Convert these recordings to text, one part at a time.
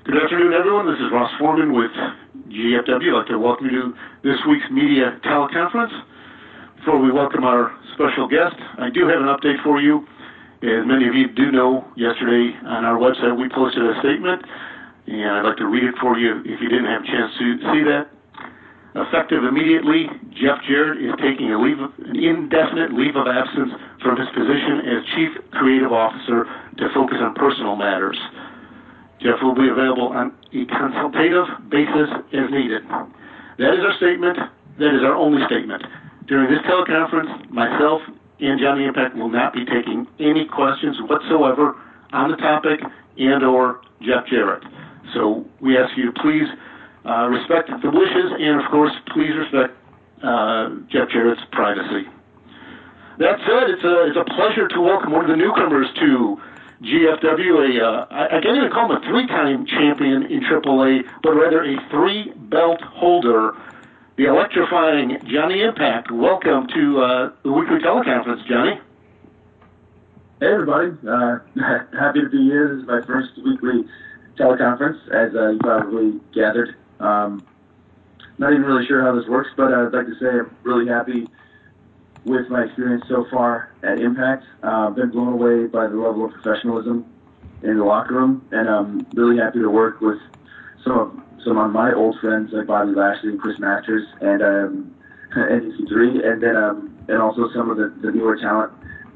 Good afternoon, everyone. This is Ross Foreman with GFW. I'd like to welcome you to this week's media teleconference. Before we welcome our special guest, I do have an update for you. As many of you do know, yesterday on our website we posted a statement, and I'd like to read it for you if you didn't have a chance to see that. Effective immediately, Jeff Jarrett is taking an indefinite leave of absence from his position as Chief Creative Officer to focus on personal matters. Jeff will be available on a consultative basis as needed. That is our statement. That is our only statement. During this teleconference, myself and Johnny Impact will not be taking any questions whatsoever on the topic and or Jeff Jarrett. So we ask you to please respect the wishes and, of course, please respect Jeff Jarrett's privacy. That said, it's a pleasure to welcome one of the newcomers to GFW, I can't even call him a three-time champion in AAA, but rather a three-belt holder, the electrifying Johnny Impact. Welcome to the weekly teleconference, Johnny. Hey, everybody. Happy to be here. This is my first weekly teleconference, as you probably gathered. Not even really sure how this works, but I'd like to say I'm really happy with my experience so far at Impact. Been blown away by the level of professionalism in the locker room, and I'm really happy to work with some of my old friends like Bobby Lashley, Chris Masters, and NEC3, and then and also some of the newer talent.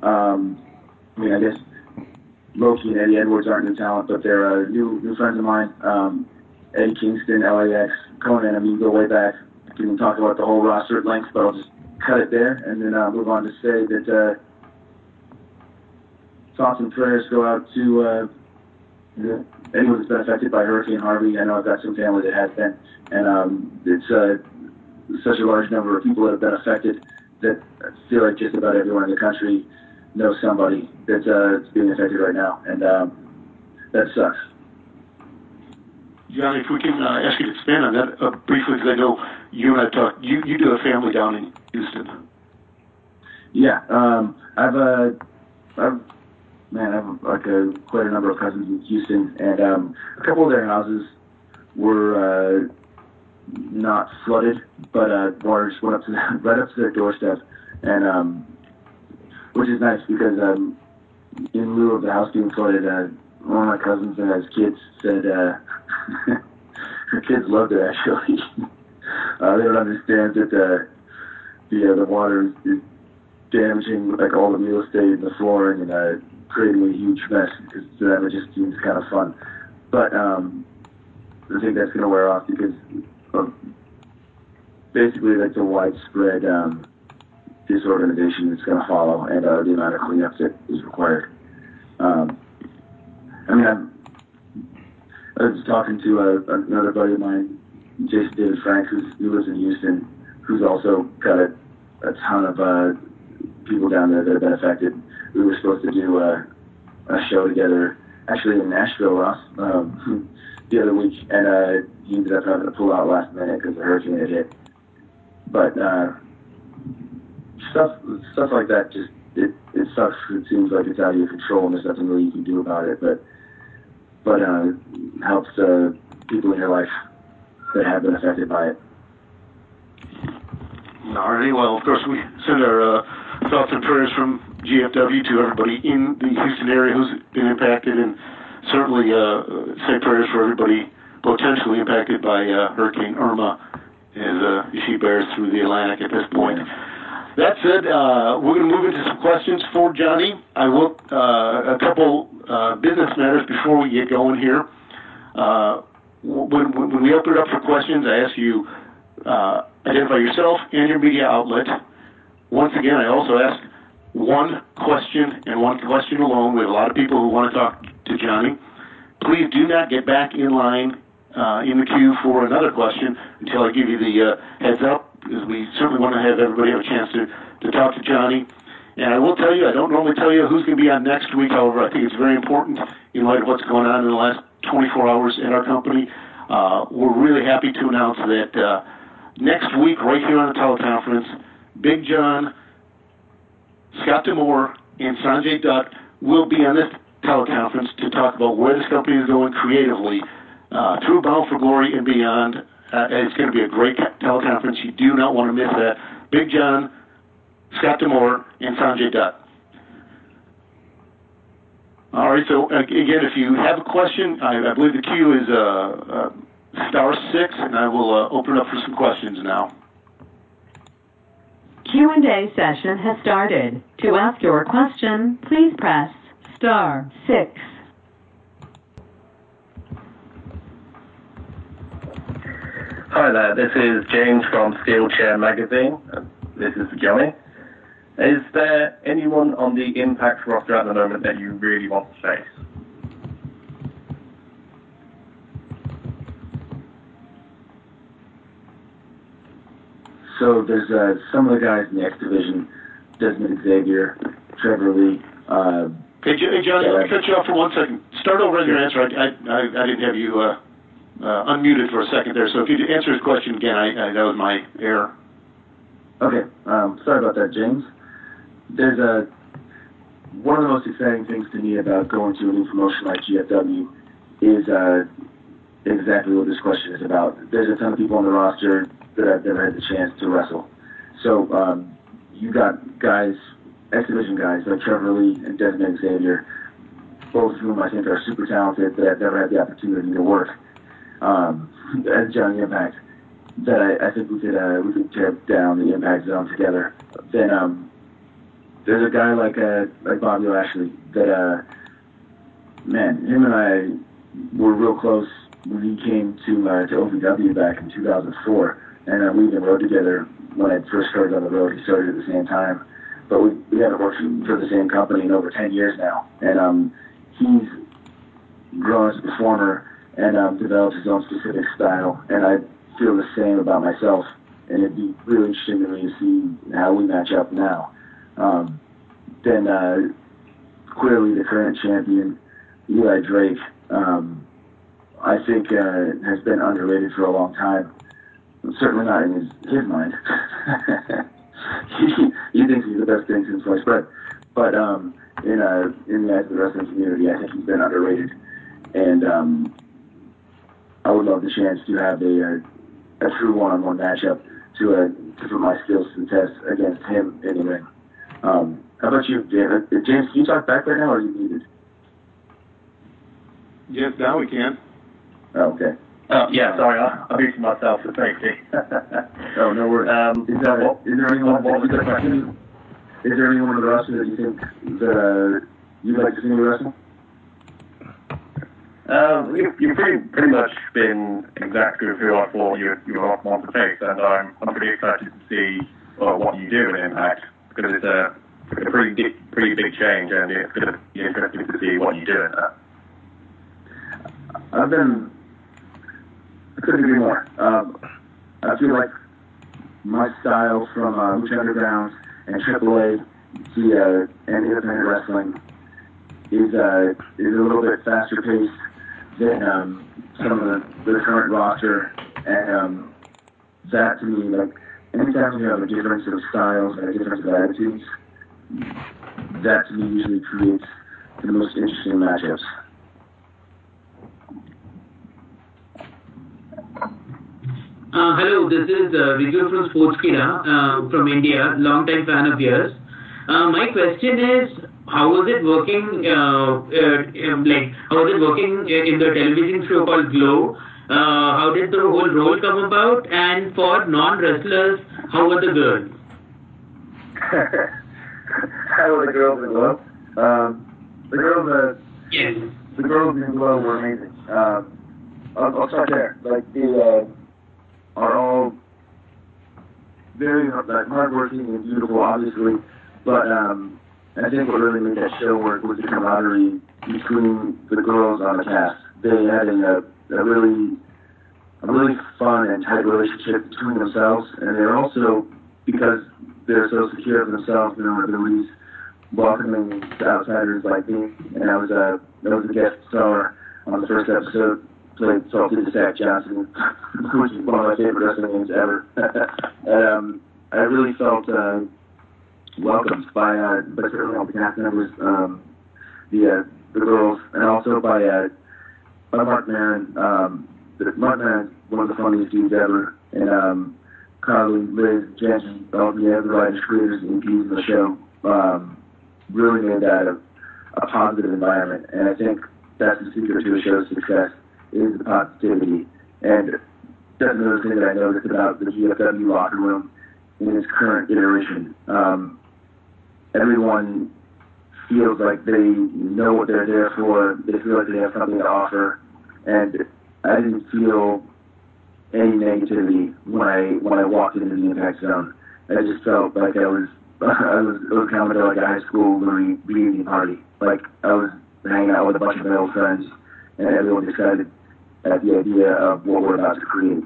I guess Loki and Eddie Edwards aren't new talent, but they're new friends of mine. Eddie Kingston, LAX, Conan. I mean, go way back. I can talk about the whole roster at length, but I'll just cut it there, and then I'll move on to say that thoughts and prayers go out to anyone that's been affected by Hurricane Harvey. I know I've got some family that has been, and it's such a large number of people that have been affected that I feel like just about everyone in the country knows somebody that's being affected right now, and that sucks. Johnny, if we can ask you to expand on that briefly, because I know you and I talked. You do have family down in Houston. Yeah, I've quite a number of cousins in Houston, and a couple of their houses were not flooded, but water just went right up to their doorstep, and which is nice because in lieu of the house being flooded, one of my cousins and his kids said her kids loved it actually. They don't understand that the water is damaging like all the real estate and the flooring and creating a huge mess, because to them it just seems kind of fun. But I think that's going to wear off because of basically like the widespread disorganization that's going to follow, and the amount of cleanup that is required. I was talking to another buddy of mine, Jason David Frank, who lives in Houston, who's also got a ton of people down there that have been affected. We were supposed to do a show together, actually in Nashville, Ross, the other week, and he ended up having to pull out last minute because the hurricane had hit. But stuff like that, just it sucks. It seems like it's out of your control, and there's nothing really you can do about it. But helps people in your life that have been affected by it. All right. Well, of course, we send our thoughts and prayers from GFW to everybody in the Houston area who's been impacted, and certainly say prayers for everybody potentially impacted by Hurricane Irma as she bears through the Atlantic at this point. That said, we're going to move into some questions for Johnny. I will a couple business matters before we get going here. When we open it up for questions, I ask you identify yourself and your media outlet. Once again, I also ask one question and one question alone. We have a lot of people who want to talk to Johnny. Please do not get back in line in the queue for another question until I give you the heads up, because we certainly want to have everybody have a chance to talk to Johnny. And I will tell you, I don't normally tell you who's going to be on next week. However, I think it's very important in light of what's going on in the last 24 hours at our company. We're really happy to announce that next week, right here on the teleconference, Big John, Scott D'Amore, and Sanjay Dutt will be on this teleconference to talk about where this company is going creatively through Bound for Glory and beyond. It's going to be a great teleconference. You do not want to miss that. Big John, Scott D'Amore, and Sanjay Dutt. All right, so again, if you have a question, I believe the queue is *6, and I will open up for some questions now. Q&A session has started. To ask your question, please press *6. Hi there, this is James from Steelchair Magazine. This is Johnny. Is there anyone on the Impact roster at the moment that you really want to face? So there's some of the guys in the X Division, Desmond Xavier, Trevor Lee. Hey, Johnny, let me cut you off for 1 second. Start over on your answer. I didn't have you unmuted for a second there, so if you answer his question again, that was my error. Okay, sorry about that, James. There's one of the most exciting things to me about going to a new promotion like GFW is exactly what this question is about. There's a ton of people on the roster that I've never had the chance to wrestle. So you got guys, X Division guys like Trevor Lee and Desmond Xavier, both of whom I think are super talented that I've never had the opportunity to work as Johnny Impact. That I think we could tear down the Impact Zone together. Then there's a guy like Bobby Lashley that man, him and I were real close when he came to OVW back in 2004, and we even rode together when I first started on the road. He started at the same time, but we haven't worked for the same company in over 10 years now, and he's grown as a performer and developed his own specific style, and I feel the same about myself, and it'd be really interesting to me to see how we match up now. Then clearly the current champion, Eli Drake, I think has been underrated for a long time. Certainly not in his mind. he thinks he's the best thing since sliced bread. But in the eyes of the wrestling community, I think he's been underrated. And I would love the chance to have a true one-on-one matchup to put my skills to the test against him in the ring. How about you, James? James, can you talk back right now, or are you muted? Yes, now we can. Oh, okay. Yeah, sorry, I muted myself for safety. Oh, no worries. Is there anyone on the roster that you think that you'd like to see me wrestle? You've pretty much been exactly who I thought you would want to face, and I'm pretty excited to see what you do in Impact, because it's a pretty big change, and it's going to be interesting to see what you do in that. I couldn't agree more. I feel like my style from Lucha Underground and AAA and independent wrestling is a little bit faster paced than some of the current roster, and that to me, like, anytime you have a difference of styles and a difference of attitudes, that to me usually creates the most interesting matchups. Hello, this is Vijay from Sportskeeda from India, long-time fan of yours. My question is, how was it working? How was it working in the television show called Glow? How did the whole role come about? And for non-wrestlers, how were the girls? How were the girls in Glow? Yes. The girls in Glow were amazing. I'll start there. Like, they are all very hardworking and beautiful, obviously, but I think what really made that show work was the camaraderie between the girls on the cast. They had a really fun and tight relationship between themselves, and they're also, because they're so secure of themselves and their abilities, welcoming to outsiders like me. And I was a guest star on the first episode, played Salty the Sack Johnson, which is one of my favorite wrestling names ever. And I really felt welcomed by certainly all the cast members, the girls, and also by Mark Maron. Mark Maron's one of the funniest dudes ever, and Carly, Liz, Jenny, all the other writers, creators, and EPs in the show really made that a positive environment. And I think that's the secret to a show's success, is the positivity. And that's another thing that I noticed about the GFW locker room in its current iteration. Everyone feels like they know what they're there for. They feel like they have something to offer. And I didn't feel any negativity when I walked into the Impact Zone. I just felt like I was coming to like a high school reunion party. Like I was hanging out with a bunch of my old friends, and everyone's excited at the idea of what we're about to create.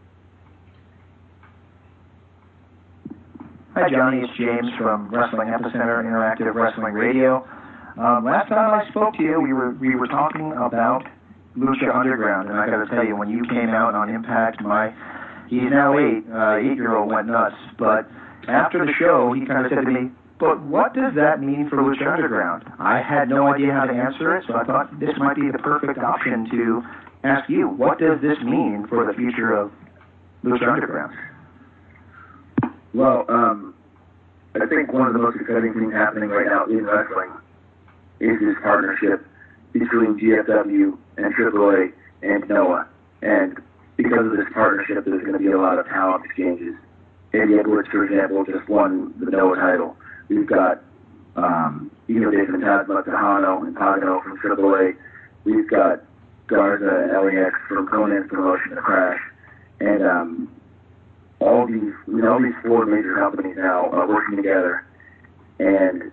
Hi, Johnny. It's James from Wrestling Epicenter Interactive Wrestling Radio. Last time I spoke to you, we were talking about Lucha Underground, and I got to tell you, when you came out on Impact, he's now 8-year-old went nuts. But after the show, he kind of said to me, "But what does that mean for Lucha Underground?" I had no idea how to answer it, so I thought this might be the perfect option to ask you. What does this mean for the future of Lucha Underground? Well, I think one of the most exciting things happening right now in wrestling is this partnership between GFW and AAA and Noah. And because of this partnership, there's going to be a lot of talent exchanges. Eddie Edwards, for example, just won the Noah title. We've got Dave Fantasma, Tejano, and Pagano from AAA. We've got Garza and LAX from Conan's promotion, The Crash. And all these four major companies now are working together. And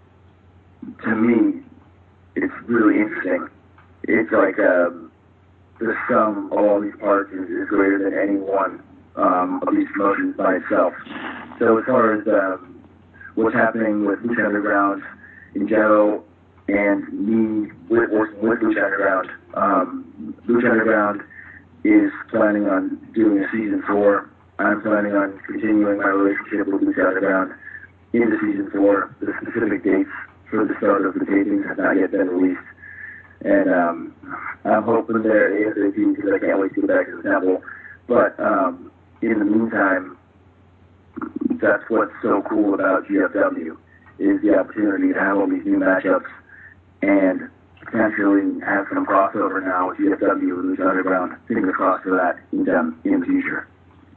to me, it's really interesting. It's like the sum of all these parts is greater than any one of these promotions by itself. So as far as what's happening with Lucha Underground in general, and me working with Lucha Underground, Lucha Underground is planning on doing a season 4. I'm planning on continuing my relationship with Lucha Underground into season 4. The specific dates for the start of the tapings have not yet been released. And I'm hoping they're ASAP because I can't wait to get back to the temple. But in the meantime, that's what's so cool about GFW, is the opportunity to have all these new matchups and potentially have some crossover now with GFW and Lucha Underground. Fingers crossed for that in the future.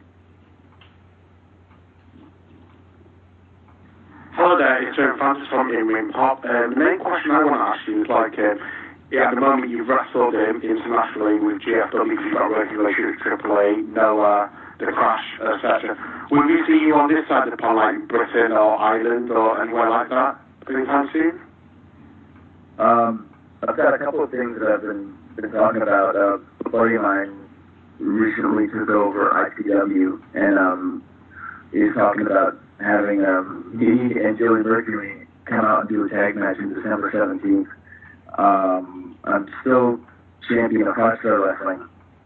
Hello there, it's Francis from In-Ring Pop. The main question I want to ask you is at the moment you've wrestled internationally with GFW, you've got a regulation with AAA, Noah, The Crash, etc. Will we see you on this side of the pond, like Britain or Ireland or anywhere like that anytime soon? I've got a couple of things that I've been talking about. A buddy of mine recently took over IPW and is talking about having me and Joey Mercury come out and do a tag match on December 17th. I'm still champion of Hotstar Wrestling.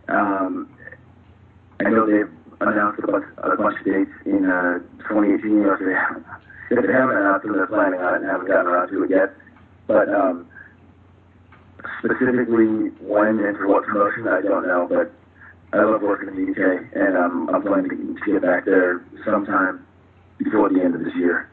I know they've announced a bunch of dates in 2018, or if they haven't announced them, they're planning on it and haven't gotten around to it yet. But specifically when and for what promotion, I don't know. But I love working in the UK, and I'm planning to get back there sometime before the end of this year.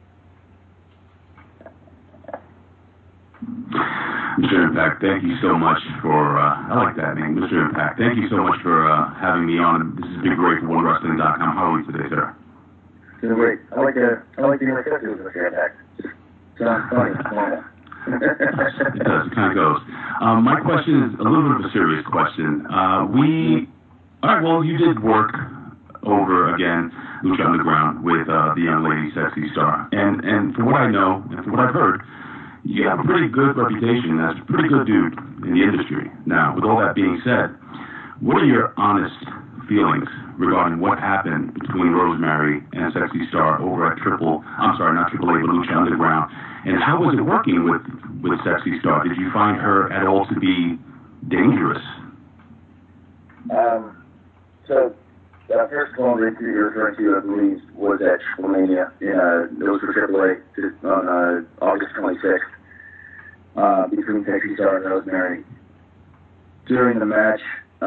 Mr. Impact, thank you so much for, I like that name, Mr. Impact. Thank you so much for having me on. This has been great for OneWrestling.com. How are you today, sir? Doing great. I like being referred to as Mr. Impact. Just sounds funny. It does. It kind of goes. My question is a little bit of a serious question. You did work over, again, Lucha Underground with the young lady, Sexy Star. And from what I know, and from what I've heard, you have a pretty good reputation as a pretty good dude in the industry. Now, with all that being said, what are your honest feelings regarding what happened between Rosemary and Sexy Star over at not AAA, but Lucha Underground? And how was it working with Sexy Star? Did you find her at all to be dangerous? So, the first one that you're referring to, I believe, was at Triple-Mania. It was for AAA on August 26th, between Sexy Star and Rosemary. during the match,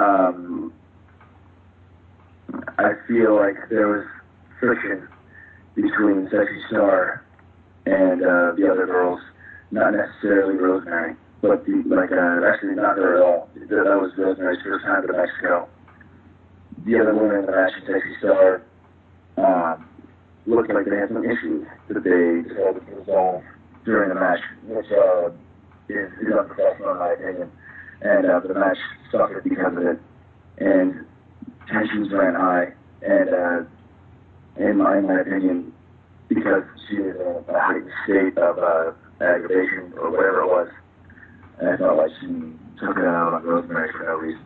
I feel like there was friction between Sexy Star and the other girls, not necessarily Rosemary, but actually not her at all. That was Rosemary's first time to Mexico. The other women in the match and Sexy Star looked like they had some issues that they decided to resolve during the match, which is unprofessional in my opinion. And the match suffered because of it. And tensions ran high, and in my opinion, because she was in a heightened state of aggravation or whatever it was, and I felt like she took it out on Rosemary for no reason.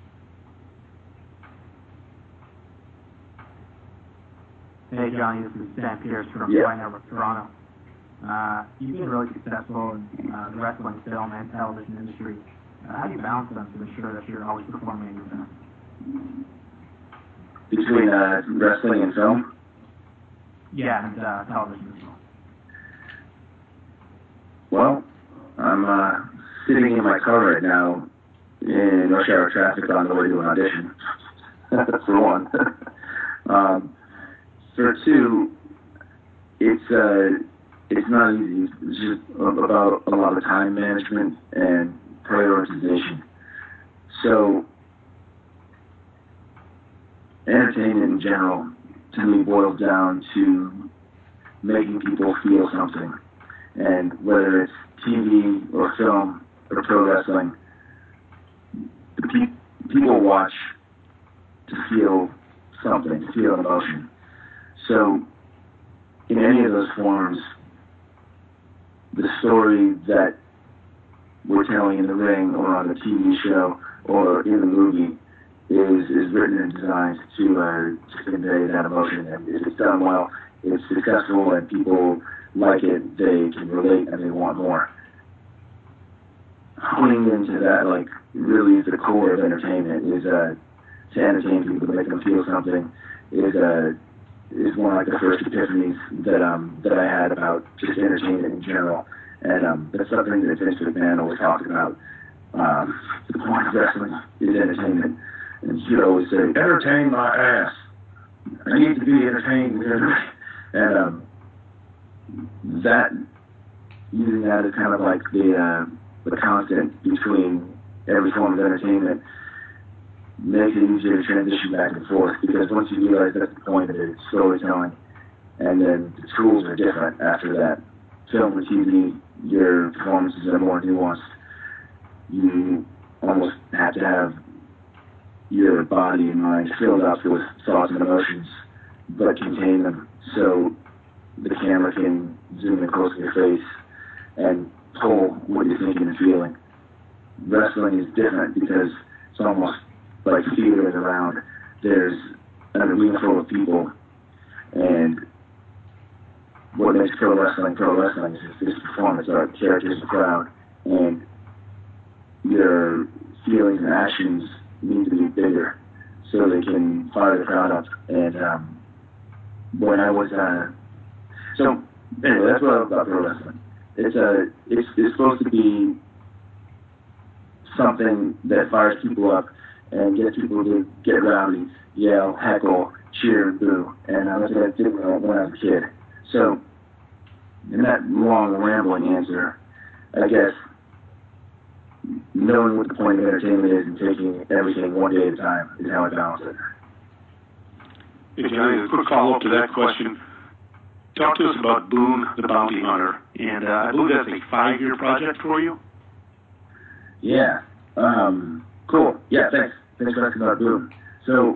Hey Johnny, this is Sam Pierce from Fly Network Toronto. You've been really successful in the wrestling, film, and television industry. How do you balance them to ensure that you're always performing at your best? Between wrestling and film? Yeah, and television as well. Well, I'm sitting in my car right now in rush hour traffic on the way to an audition. For one. For two, it's not easy. It's just about a lot of time management and prioritization. So, entertainment in general, to me, boils down to making people feel something. And whether it's TV or film or pro wrestling, people watch to feel something, to feel emotion. So, in any of those forms, the story that we're telling in the ring or on the TV show or in the movie is written and designed to convey that emotion. And if it's done well, it's successful and people like it, they can relate and they want more. Honing into that, like, really is the core of entertainment, is to entertain people, to make them feel something, is one of the first epiphanies that I had about just entertainment in general. And that's something that Vince McMahon always talked about. The point of wrestling is entertainment. And he'd always say, entertain my ass. I need to be entertained. And using that as kind of like the constant between every form of entertainment makes it easier to transition back and forth, because once you realize that's the point of it, it's storytelling, and then the tools are different after that. Film and TV, your performances are more nuanced. You almost have to have your body and mind filled up with thoughts and emotions, but contain them so the camera can zoom in close to your face and pull what you're thinking and feeling. Wrestling is different because it's almost like theater is around. There's an arena full of people, and what makes pro wrestling is this performance art, characters, the crowd, and your feelings and actions need to be bigger so they can fire the crowd up. And when I was so anyway, that's what I love about pro wrestling. It's supposed to be something that fires people up and gets people to get rowdy, yell, heckle, cheer, and boo. And that's what I did when I was a kid. So, in that long, rambling answer, I guess knowing what the point of entertainment is and taking everything one day at a time is how I balance it. Hey, Johnny, a quick follow-up to that question. Talk to us about Boone the Bounty Hunter, and I believe that's a 5-year project for you? Yeah. Cool. Yeah, thanks. Thanks for asking about Boone. So,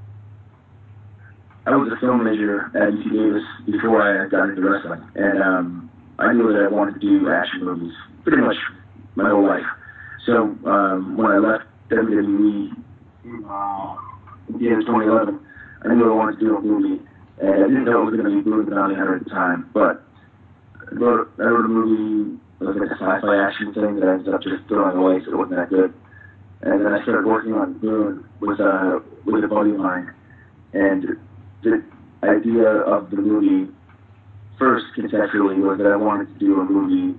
I was a film major at UC Davis before I got into wrestling, and I knew that I wanted to do action movies pretty much my whole life. So, when I left WWE at the end of 2011, I knew I wanted to do a movie, and I didn't know it was going to be Boone the Bounty Hunter at the time, but I wrote a movie. It was like a sci-fi action thing that I ended up just throwing away, so it wasn't that good. And then I started working on Boone with a buddy of mine, and the idea of the movie first conceptually was that I wanted to do a movie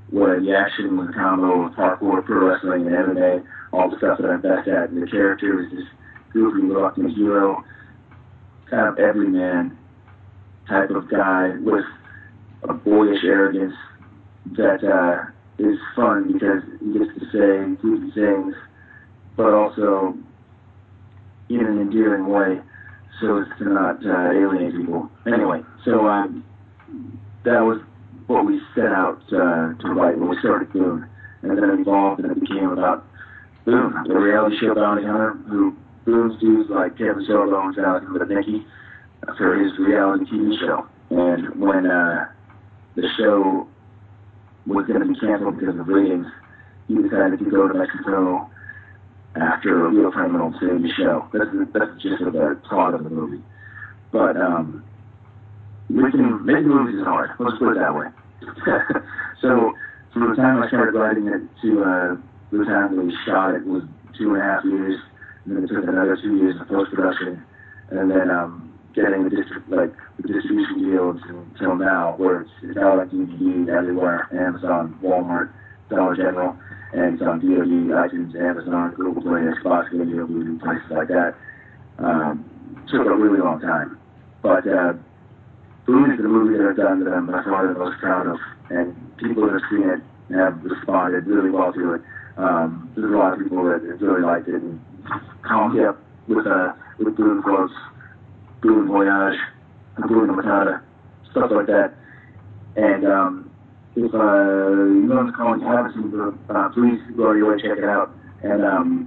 where the action was a combo of parkour, pro wrestling, and MMA, all the stuff that I'm best at. And the character is this goofy, reluctant hero, kind of everyman type of guy with a boyish arrogance that is fun because he gets to say goofy things, but also in an endearing way, so as to not alienate people. Anyway, so that was what we set out to write when we started Boone, and then it evolved and it became about Boone, the reality show bounty hunter, who Boone's dudes like Kevin Sorbo and Alex Nicky for his reality TV show. And when the show was going to be canceled because of ratings, he decided to go to Mexico after a real criminal to save the show. That's just the plot of the movie. But making movies is hard. Let's put it that way. So from the time I started writing it to the time we shot it was 2.5 years, and then it took another 2 years of post-production, and then getting the distribution deal until now, where it's out on DVD everywhere, Amazon, Walmart, Dollar General, and it's on VOD, iTunes, Amazon, Google Play, Xbox Video, Blu-ray, places like that. Took a really long time. But Boone is the movie that I've done that I'm by far the most proud of, and people that have seen it have responded really well to it. There's a lot of people that really liked it and called me up with Boone quotes, Boone Voyage, Boone Matata, stuff like that. And if you know what's called, you haven't seen it, please go your way, check it out. And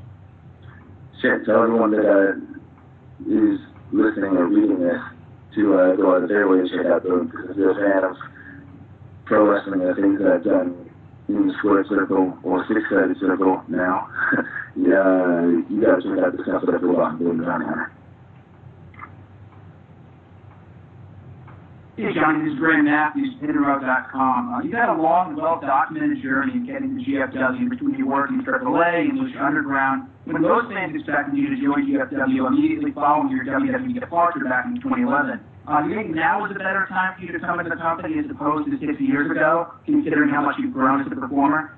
tell everyone that is listening or reading this to go out of their way to check out Boone, because if you're a fan of pro wrestling and the things that I've done in the squared circle or six-sided circle now, you got to check out the stuff that I put on Boone Bounty Hunter. Hey, Johnny, this is Graham Matthews, Interrupt.com. You've had a long and well-documented journey in getting to GFW between your work in AAA and Lucha Underground. When most fans expected you to join GFW immediately following your WWE departure back in 2011, do you think now is a better time for you to come into the company as opposed to 6 years ago, considering how much you've grown as a performer?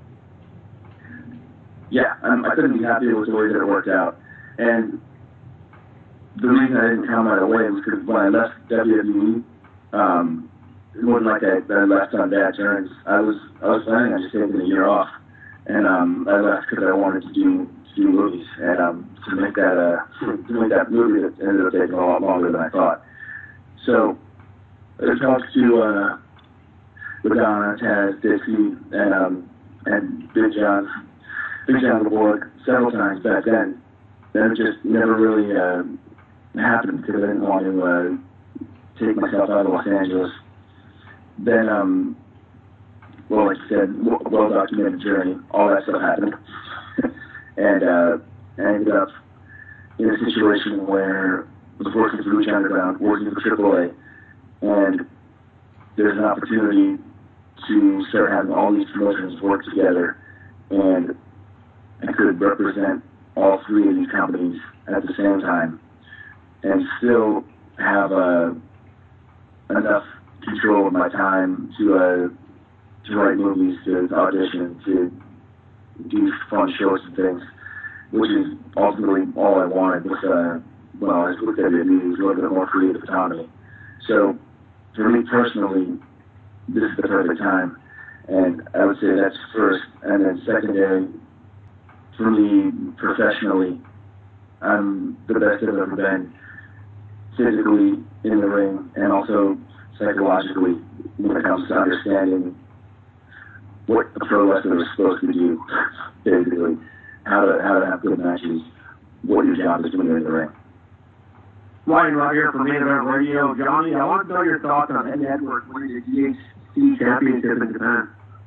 Yeah, I couldn't be happier with the way that it worked out. And the reason I didn't come right away was because when I left WWE, it wasn't like I left on bad terms. I was planning on just taking a year off, and I left because I wanted to do movies, and to make that movie that ended up taking a lot longer than I thought. So I talked to Madonna, Taz, Dixie, and Big John Borg several times back then. And it just never really happened because I didn't want to take myself out of Los Angeles. Then, well, like you said, well-documented journey, all that stuff happened. And I ended up in a situation where I was working for Lucha Underground, working for AAA, and there's an opportunity to start having all these promotions work together, and I could represent all three of these companies at the same time and still have enough control of my time to write movies, to audition, to do fun shows and things, which is ultimately all I wanted with when I was with WWE, was a little bit more creative autonomy. So for me personally, this is the perfect time, and I would say that's first. And then secondary, for me professionally, I'm the best I've ever been, physically in the ring and also psychologically when it comes to understanding what a pro wrestler is supposed to do, basically, how to have good matches, what your job is when you're in the ring. Ryan Rudd here from Main Event Radio. Johnny, I want to know your thoughts on Eddie Edwards winning the GHC Championship in Japan.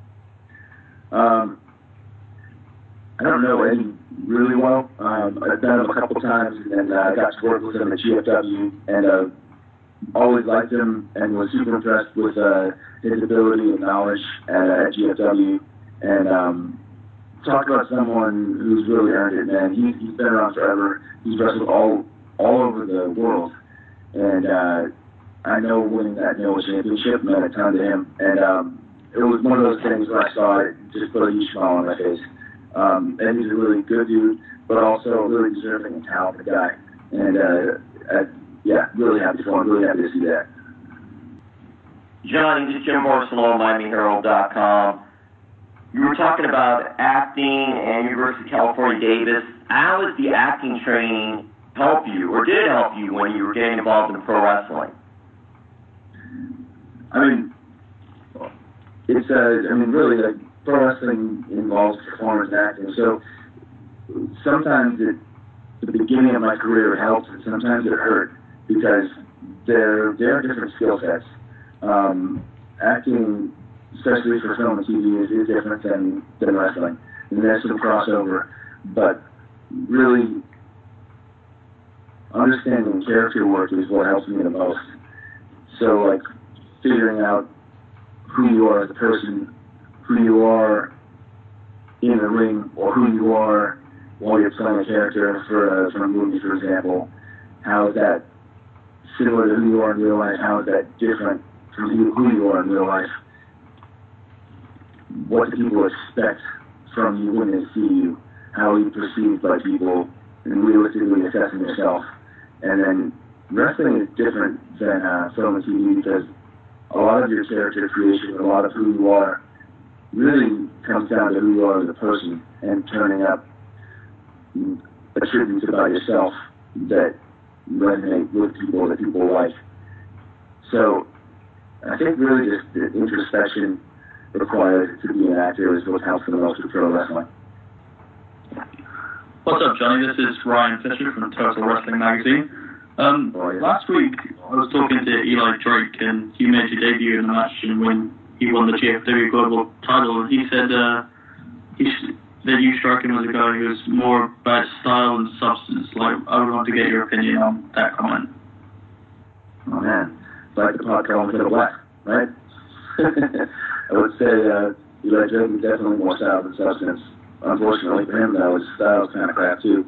I don't know Eddie really well. I've met him a couple times, and I got to work with him at GFW, and always liked him and was super impressed with his ability and knowledge at GFW. And talk about someone who's really earned it, man. He's been around forever. He's wrestled all over the world, and I know winning that NOAH championship meant a ton to him. And it was one of those things when I saw it, just put a huge smile on my face. And he's a really good dude, but also a really deserving and talented guy. And yeah, really happy for him. Really happy to see that. Johnny, this is Jim Barcelona, MiamiHerald.com. You were talking about acting and University of California, Davis. How does the acting training help you, or did it help you when you were getting involved in pro wrestling? I mean, it's really, like, pro wrestling involves performance and acting. So sometimes the beginning of my career helped, and sometimes it hurt because there are different skill sets. Acting, especially for film and TV, is different than wrestling. And there's some crossover, but really understanding character work is what helps me the most. So, like, figuring out who you are as a person, who you are in the ring, or who you are while you're playing a character for a movie, for example. How is that similar to who you are in real life? How is that different from who you are in real life? What do people expect from you when they see you? How are you perceived by people, and realistically assessing yourself? And then wrestling is different than film and TV because a lot of your character creation, a lot of who you are, really comes down to who you are as a person and turning up attributes about yourself that resonate with people, that people like. So I think really just the introspection required to be an actor is what helps the most with pro wrestling. What's up, Johnny? This is Ryan Fisher from Total Wrestling Magazine. Last week, I was talking to Eli Drake, and you made your debut in the match when he won the GFW Global title, and he said that you struck him as a guy who's more about style and substance. Like, I would want to get your opinion on that comment. Oh, man. It's like the pot calling to the west, right? I would say Eli Drake is definitely more style than substance. Unfortunately for him, though, his style's kind of crap, too.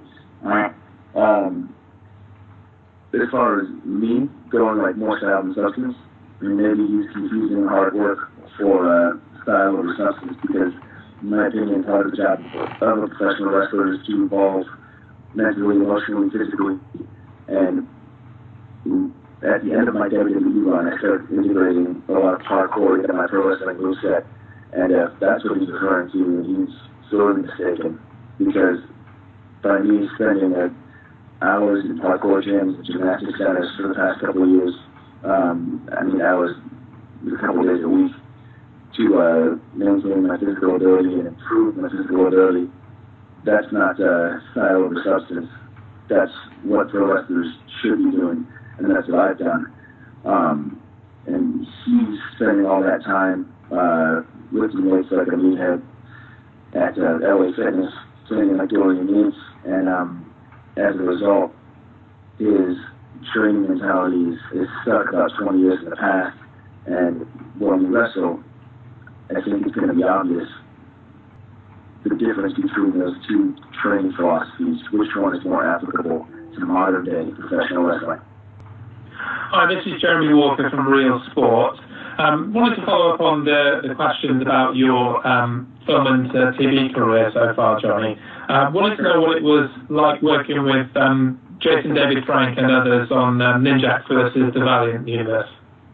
As far as me going, like, more style than substance, I mean, maybe he's confusing hard work for style over substance because, in my opinion, part of the job of a professional wrestler is to evolve mentally, emotionally, physically. And at the end of my WWE run, I started integrating a lot of parkour into my pro wrestling moveset. And if that's what he's referring to, he's sorely mistaken. Because by me spending hours in parkour gyms and gymnastic centers for the past couple of years, hours, a couple of days a week, to maintain my physical ability and improve my physical ability, that's not style over substance. That's what pro wrestlers should be doing, and that's what I've done. And he's spending all that time lifting weights like a meathead at LA Fitness, training like Dorian Yates, and as a result, his training mentality is stuck about 20 years in the past, and when you wrestle, I think it's going to be obvious the difference between those two training philosophies, which one is more applicable to modern-day professional wrestling. Hi, this is Jeremy Walker from Real Sport. Wanted to follow up on the questions about your film and TV career so far, Johnny. Wanted to know what it was like working with Jason David Frank and others on Ninjak versus the Valiant Universe.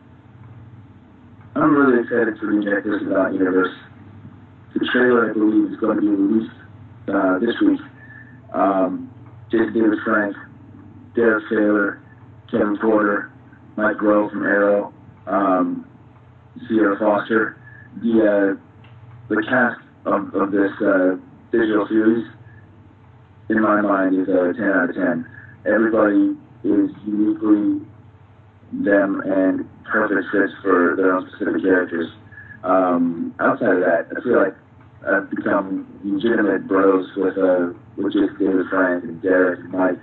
I'm really excited for Ninjak versus the Valiant Universe. The trailer, I believe, is going to be released this week. Jason David Frank, Derek Taylor, Kevin Porter, Mike Rowe from Arrow, Sierra Foster. The cast of this digital series, in my mind, is a 10 out of 10. Everybody is uniquely them and perfect fits for their own specific characters. Outside of that, I feel like I've become legitimate bros with just David Frank and Derek and Mike,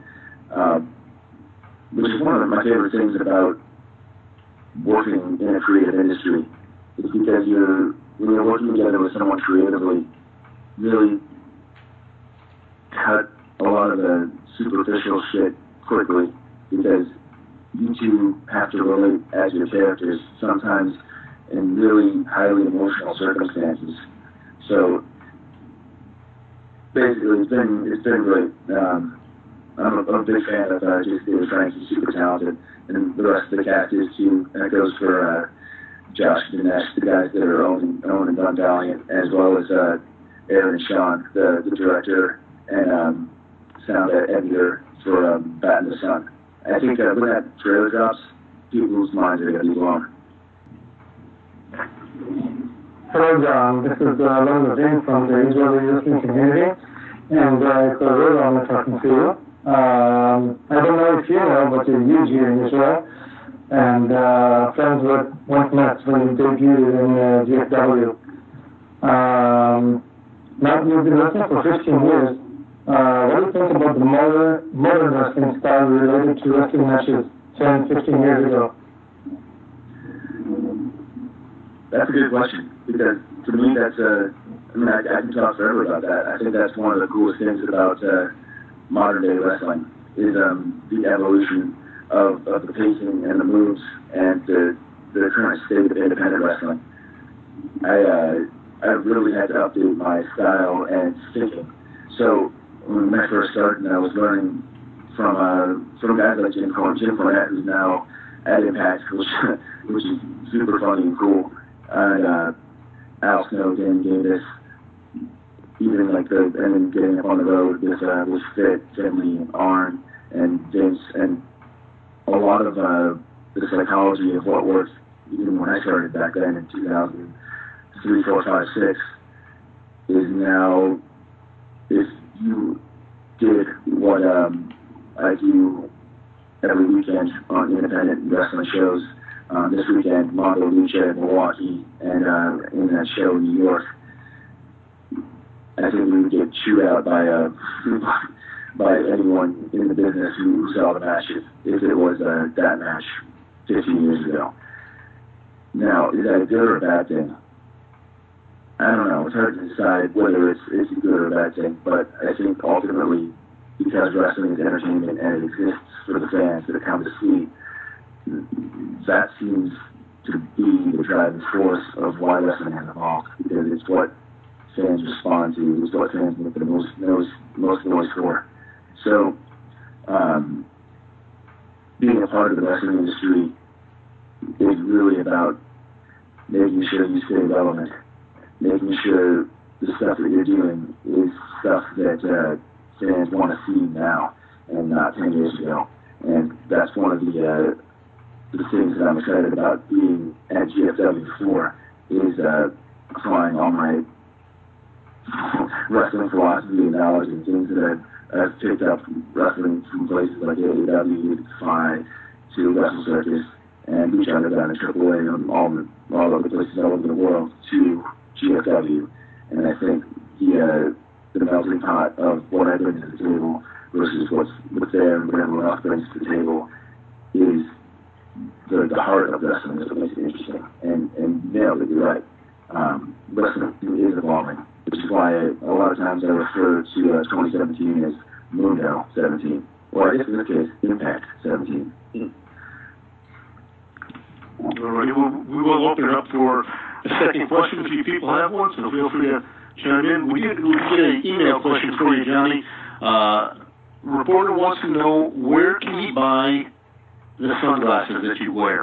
which is one of my favorite things about working in a creative industry. It's because when you're working together with someone creatively, really cut a lot of the superficial shit quickly, because you two have to relate as your characters. Sometimes in really highly emotional circumstances. So basically, it's been great. I'm a big fan of Jason David Frank. He's super talented, and the rest of the cast is too. And it goes for Josh and Dinesh, the guys that are Owen and Don Valiant, as well as Aaron and Sean, the director and sound editor for Bat in the Sun. I think when that trailer drops, people's minds are going to be blown. Hello, John. This is London James from the Israeli Muslim community, and it's a real honor talking to you. I don't know if you know, but you're huge here in Israel, and friends with once met when you debuted in GFW. Now you've been wrestling for 15 years. What do you think about the modern wrestling style related to wrestling matches 10, 15 years ago? That's a good question, because to me that's I can talk forever about that. I think that's one of the coolest things about modern day wrestling is the evolution of the pacing and the moves and the current state of independent wrestling. I really had to update my style and thinking. So when I first started, I was learning from guys like Jim Cornette, who's now at Impact, which is super funny and cool. And Al Snow, Dan Gabus, even and then getting up on the road with Fit, Finley, Arn, and Vince, and a lot of the psychology of what works, even when I started back then in 2003, 4, 5, 6, is now, if you did what I do every weekend on independent wrestling shows. This weekend, Mondo Lucha in Milwaukee, and in that show in New York, I think we would get chewed out by anyone in the business who saw the matches if it was that match 15 years ago. Now, is that a good or a bad thing? I don't know. It's hard to decide whether it's a good or a bad thing, but I think ultimately, because wrestling is entertainment and it exists for the fans that come to see, that seems to be the driving force of why wrestling has evolved, because it's what fans respond to, it's what fans make the most noise for. So, being a part of the wrestling industry is really about making sure you stay relevant, making sure the stuff that you're doing is stuff that fans want to see now and not 10 years ago. And that's one of the things that I'm excited about being at GFW for is applying all my wrestling philosophy and knowledge and things that I've picked up wrestling from places like AEW, Defy, to Wrestle Circus, and Lucha Underground and AAA and all other places all over the world to GFW. And I think the melting pot of what I bring to the table versus what's there and what everyone else brings to the table is the heart of wrestling is what makes it interesting. And nailed it, you're right. Wrestling is evolving, which is why a lot of times I refer to 2017 as Mundo 17, or I guess in this case, Impact 17. All right, we will open it up for a second question if you people have one, so feel free to chime in. We did get an email question for you, Johnny. Reporter wants to know, where can he buy the sunglasses that you wear?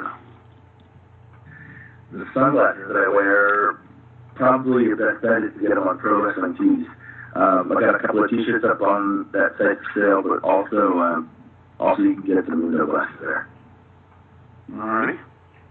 The sunglasses that I wear, probably your best bet is to get them on Pro Wrestling Tees. I got a couple of T-shirts up on that site for sale, but also you can get the Mundo glasses there. All right.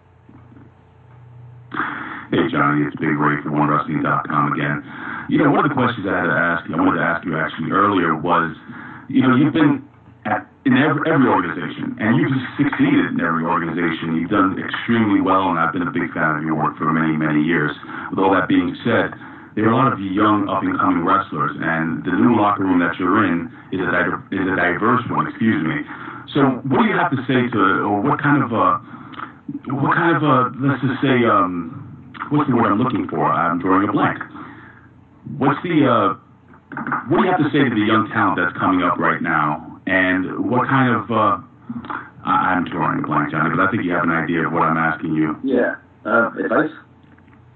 Hey, Johnny, it's Big Ray from OneWrestling.com again. One of the questions I wanted to ask you actually earlier was, you've been in every organization, and you've succeeded in every organization. You've done extremely well, and I've been a big fan of your work for many, many years. With all that being said, there are a lot of young, up-and-coming wrestlers, and the new locker room that you're in is a diverse one, So what do you have to say to, or what kind of let's just say, what's the word I'm looking for? I'm drawing a blank. What do you have to say to the young talent that's coming up right now? And what kind of, I'm drawing a blank, Johnny, but I think you have an idea of what I'm asking you. Yeah. Advice?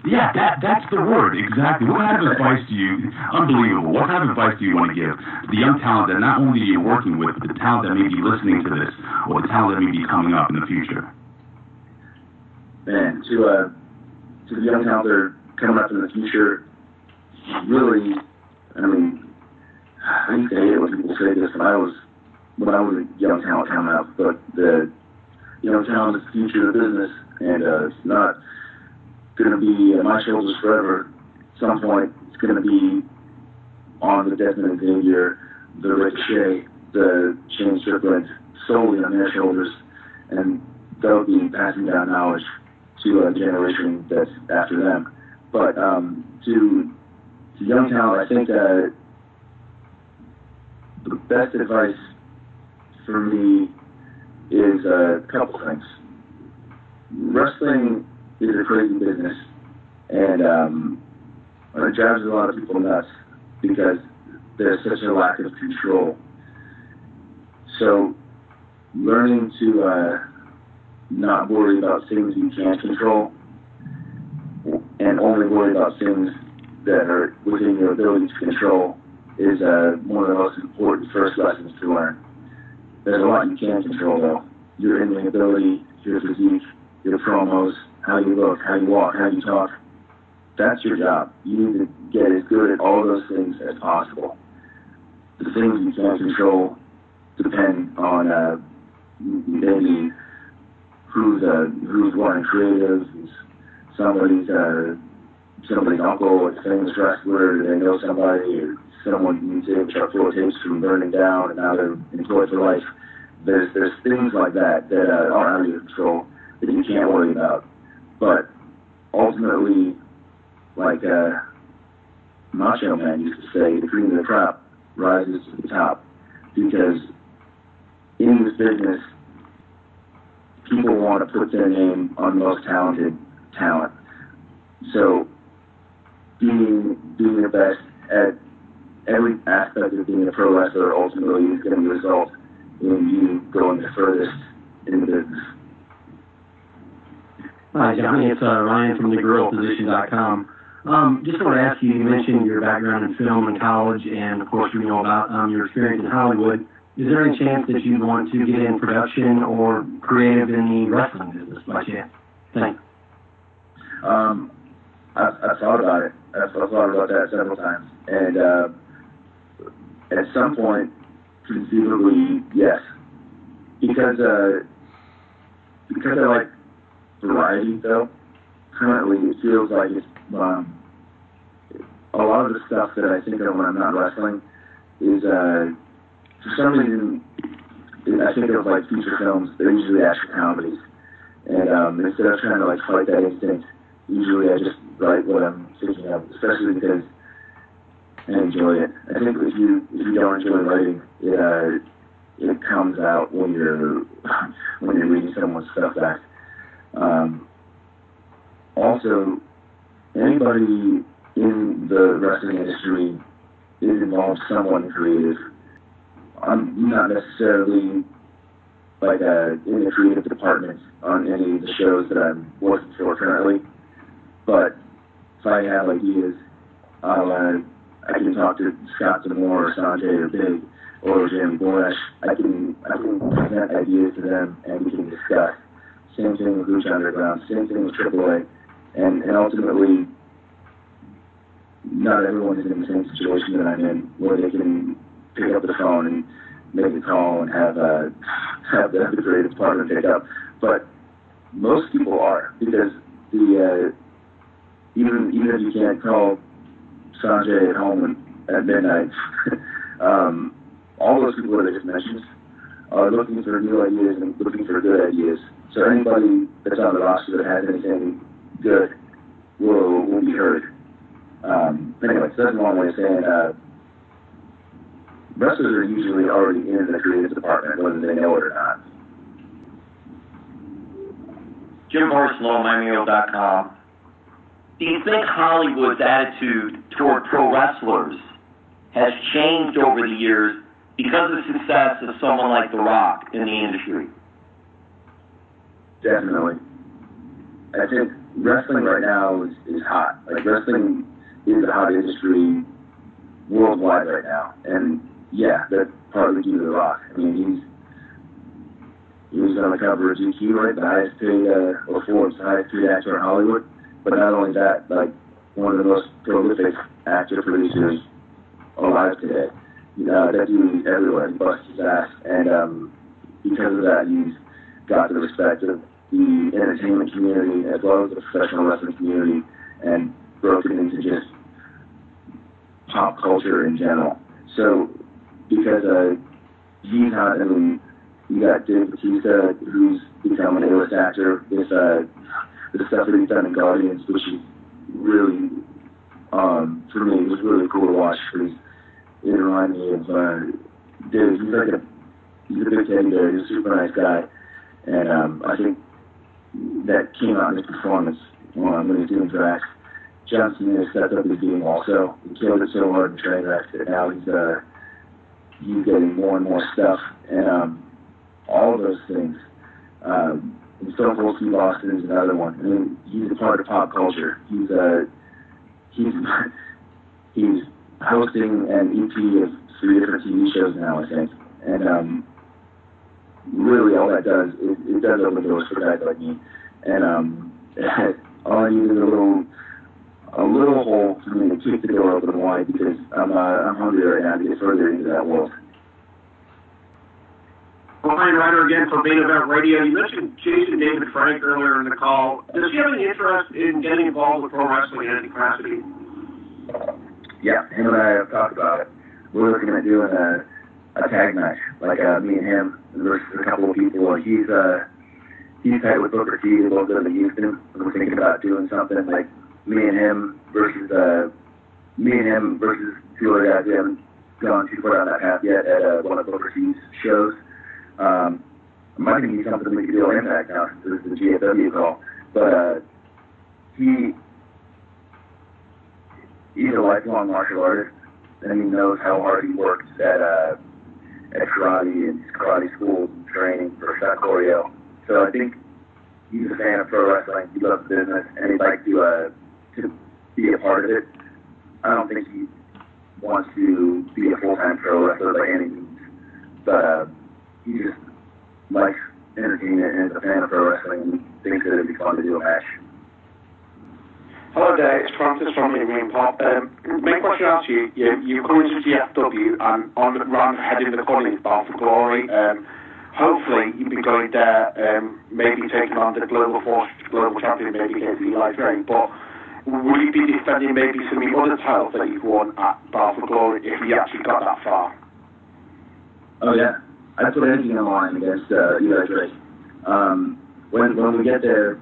Yeah, that's the word, exactly. What kind of advice do you, unbelievable, what kind of advice do you want to give to the young talent that not only you're working with, but the talent that may be listening to this, or the talent that may be coming up in the future? Man, to the young talent that are coming up in the future, really, I mean, I used to hate it when people say this when I was a young talent coming up, but the young talent is the future of the business, and it's not going to be on my shoulders forever. At some point, it's going to be on the Desmond Xavier, the Ricochet, the Shane Strickland, solely on their shoulders, and they'll be passing down knowledge to a generation that's after them. But to young talent, I think the best advice for me is a couple things. Wrestling is a crazy business, and it drives a lot of people nuts because there's such a lack of control. So learning to not worry about things you can't control and only worry about things that are within your ability to control is one of the most important first lessons to learn. There's a lot you can't control, though. Your in-ring ability, your physique, your promos, how you look, how you walk, how you talk. That's your job. You need to get as good at all those things as possible. The things you can't control depend on maybe who's running creative, somebody's uncle, a famous wrestler, they know somebody, or someone needs to have a truck full of tapes from burning down and now they're employed for life. There's things like that are out of your control that you can't worry about. But ultimately, like Macho Man used to say, the cream of the crop rises to the top. Because in this business, people want to put their name on the most talented talent. So being the best at every aspect of being a pro wrestler ultimately is going to result in you going the furthest in the business. Hi, Johnny. It's Ryan from thegorillposition.com. Just want to ask you, you mentioned your background in film in college, and of course we know about your experience in Hollywood. Is there any chance that you want to get in production or creative in the wrestling business by chance? Thanks. I've thought about it. I've thought about that several times. And at some point, conceivably, yes. Because I like variety, though. Currently, it feels like it's a lot of the stuff that I think of when I'm not wrestling is, for some reason, I think of like feature films. They're usually action comedies. And instead of trying to like fight that instinct, usually I just write what I'm thinking of, especially because I enjoy it. I think if you don't enjoy writing, it comes out when you're reading someone's stuff back. Also, anybody in the wrestling industry is involved somewhat in creative. I'm not necessarily like in the creative department on any of the shows that I'm working for currently, but if I have ideas, I can talk to Scott D'Amore or Sanjay or Big or Jeremy Borash. I can present ideas to them and we can discuss. Same thing with Lucha Underground, same thing with AAA, and ultimately, not everyone is in the same situation that I'm in, where they can pick up the phone and make a call and have the creative department pick up. But most people are, because even if you can't call Sanjay at home at midnight, all those people that I just mentioned are looking for new ideas and looking for good ideas. So anybody that's on the roster that has anything good will be heard. Anyway, so that's a long way of saying wrestlers are usually already in the creative department, whether they know it or not. Jim Barcelona, MyMail.com. Do you think Hollywood's attitude toward pro wrestlers has changed over the years because of the success of someone like The Rock in the industry? Definitely. I think wrestling right now is hot. Like, wrestling is a hot industry worldwide right now. And, yeah, that's partly due to The Rock. I mean, he was on the cover of GQ, right? The highest paid, or Forbes, the highest paid actor in Hollywood. But not only that, like, one of the most prolific actor-producers alive today. That dude is everywhere. He busts his ass. And because of that, he's got the respect of the entertainment community as well as the professional wrestling community, and broken into just pop culture in general. So, because he's hot, I mean, you got Dave Bautista, who's become an A-list actor. The stuff that he's done in Guardians, which is really, for me, it was really cool to watch, because it reminded me of Dave. He's a big teddy bear. He's a super nice guy. And I think that came out in his performance when he was doing Drax. John Cena stepped up his game also. He killed it so hard in Trainwreck that now he's getting more and more stuff. And all of those things. And Stone Cold Steve Austin is another one. I mean, he's a part of pop culture. He's hosting an EP of 3 different TV shows now, I think. And really all that does, it does open doors for guys like me. And all I need is a little hole for me to kick the door open wide, because I'm hungry right now to get further into that world. Ryan Ryder again for Main Event Radio. You mentioned Jason David Frank earlier in the call. Does he have any interest in getting involved with pro wrestling in any capacity? Yeah, him and I have talked about it. We're looking at doing a tag match, like me and him versus a couple of people. He's tight with Booker T. They both live in Houston, and we're thinking about doing something like me and him versus 2 other guys. We haven't gone too far down that path yet at one of Booker T's shows. It might even be something we could do on Impact now, since this is the GFW call. But he's a lifelong martial artist, and he knows how hard he works at karate and karate schools and training for South Korea. So I think he's a fan of pro wrestling. He loves the business, and he'd like to be a part of it. I don't think he wants to be a full-time pro wrestler by any means, but he just likes entertainment and is a fan of pro wrestling and thinks that it'd be fun to do a match. Hello there, it's Francis from Green Pop. Main question I ask you, you're coming to GFW and on the run heading the Collins Bound for Glory. Hopefully you'll be going there, maybe taking on the Global Champion, maybe against Eli Drake. But will you be defending maybe some of the other titles that you've won at Bound for Glory if you actually got that far? Oh yeah, I'd put anything on the line against Eli Drake. When we get there,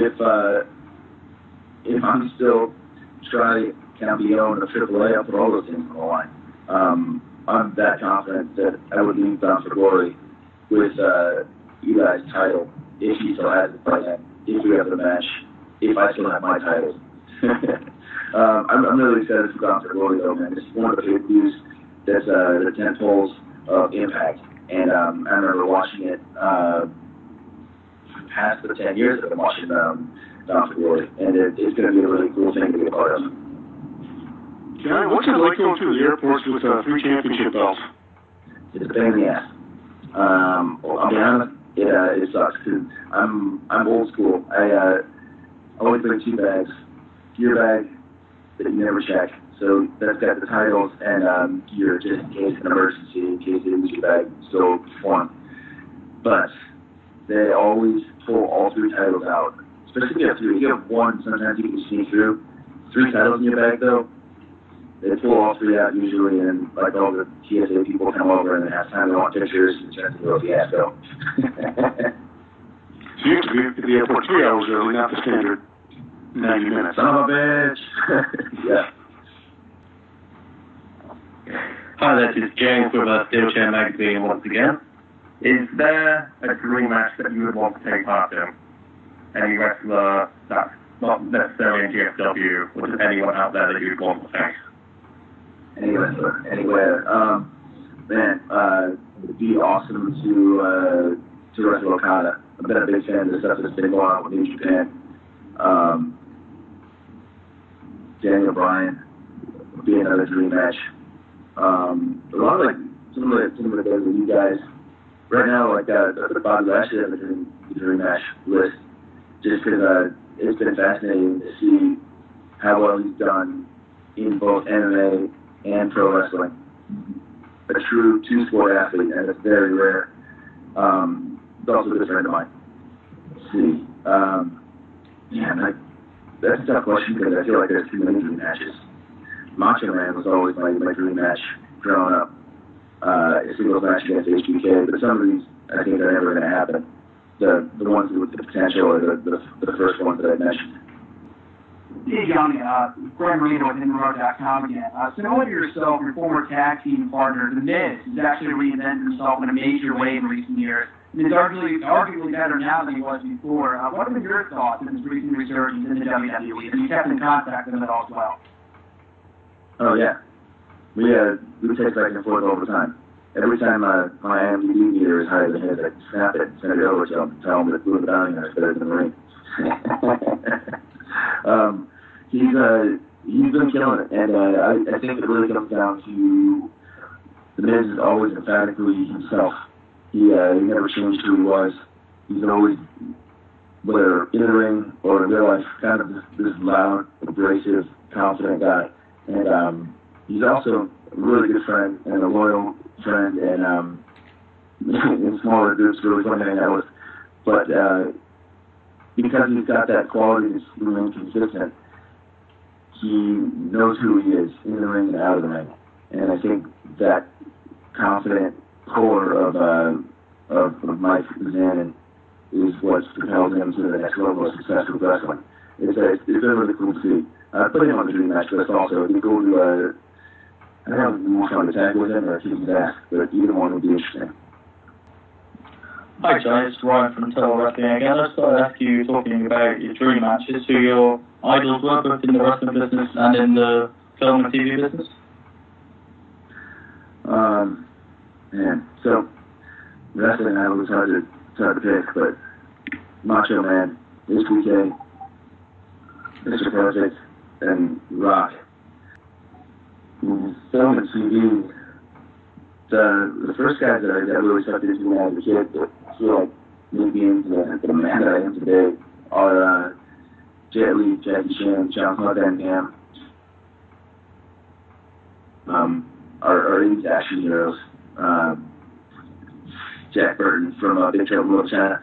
if I'm still Tri-Campeon of AAA, I'll put all those things on the line. I'm that confident that I would leave Bound for Glory with Eli's title, if he still has it by then, if we have the match, if I still have my title. I'm really excited for Bound for Glory, though, man. This is one of the pay-per-views that's the 10 poles of Impact. And I remember watching it past the 10 years that I've been watching Bound for Glory, and it's going to be a really cool thing to be a part of. John, what's it like going through the airports with 3 championship belts? It's a pain in the ass. I'll be honest, it sucks, because I'm old school. I always bring 2 bags. Gear bag that you never check. So that's got the titles and gear just in case an emergency, in case they lose your bag, still perform. But they always pull all 3 titles out. Especially if you have 3. If you have 1, sometimes you can sneak through. 3 titles in your bag, though, they pull all 3 out usually, and like all the TSA people come over and they have time, they want pictures, and it turns into a fiasco. So you have to be at the airport 3 hours early, not the standard 90 minutes. Son of a bitch! Yeah. Hi, this is James with Steel Chair Magazine once again. Is there a dream match that you would want to take part in? Any wrestler that's not necessarily in GFW, or just anyone out there that you'd want to face? Any wrestler, anywhere. Man, it'd be awesome to wrestle Okada. I've been a big fan of the stuff that's been going on with New Japan. Daniel Bryan would be another dream match. A lot of like some of the guys with you guys right now, like Bobby Lashley has a dream match list, just because it's been fascinating to see how well he's done in both MMA and pro wrestling. A true two-sport athlete, and it's very rare. He's also a good friend of mine. Let's see. That's a tough question because I feel like there's too many dream matches. Macho Man was always my dream match growing up. A singles match against HBK, but some of these I think are never going to happen. The ones with the potential are the first ones that I mentioned. Hey, Johnny, Graham Marino with InRoad.com again. Similar to yourself, your former tag team partner, The Miz, has actually reinvented himself in a major way in recent years. And is arguably better now than he was before. What have been your thoughts on his recent resurgence in the WWE? And you kept in contact with him at all as well? Oh, yeah. We text back and forth all the time. Every time my IMDb meter is higher than his, I snap it and send it over to him, tell him that Blue Bounty is better than the ring. He's been killing it, and I think it really comes down to The Miz is always emphatically himself. He never changed who he was. He's always, whether in the ring or in real life, kind of this loud, abrasive, confident guy. And he's also a really good friend and a loyal friend, and in smaller groups, really fun to hang out with. But because he's got that quality that's remained consistent, he knows who he is in the ring and out of the ring. And I think that confident core of Mike Zanin is what's propelled him to the next level of success with wrestling. It's been really cool to see. I put him on the dream match list also. It'd be cool to, I don't know if more fun to tag with him or kick his ass, but either one would be interesting. Hi Johnny, it's Ryan from Total Wrestling again. I just thought I'd ask you, talking about your dream matches, who your idols were, both in the wrestling business and in the film and TV business? So wrestling I was hard to pick, but Macho Man, HBK, Mr. Perfect, and Rock. Film and TV, the first guys that I really stuck into when I was a kid that feel like me being the man that I am today are Jet Li, Jackie Chan, Jean-Claude Van Damme, are 80s action heroes. Jack Burton from Big Trouble in Little China.